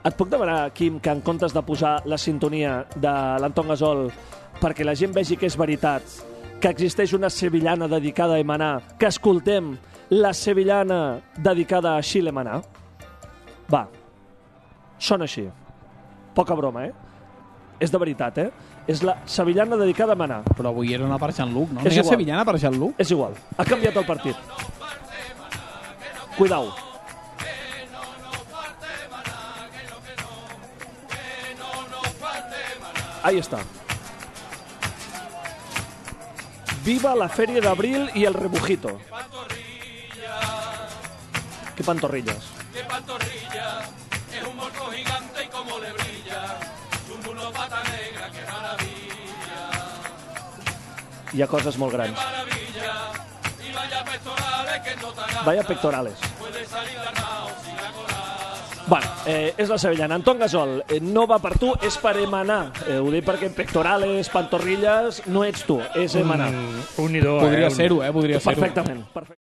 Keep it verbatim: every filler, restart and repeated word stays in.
Et puc demanar, Quim, que en comptes de posar la sintonia de l'Anton Gasol perquè la gent vegi que és veritat, que existeix una sevillana dedicada a Emaná, que escoltem la sevillana dedicada a Xile Emaná? Va, sona així. Poca broma, eh? És de veritat, eh? És la sevillana dedicada a Emaná. Però avui era una per Jean-Luc, no? És No hi ha igual. sevillana per Jean-Luc? És igual, ha canviat el partit. Cuidao. Ahí está. Viva la Feria de Abril y el rebujito. ¿Qué pantorrillas? ¡Qué pantorrilla! Es un morco gigante y como le brilla. Su mulo pata negra, qué maravilla. Hi ha coses molt grans. Maravilla. Y vaya pectorales que no te hagan. Vaya pectorales. Puede salir ganado sin acolar. Bueno, eh, és la sevillana. Anton Gasol, eh, no va per tu, és per Emaná. Eh, ho dic perquè pectorales, pantorrilles, no ets tu, és Emaná. Un, un i dos, Podria eh? ser-ho, eh? Podria ser-ho. Perfectament. Perfectament.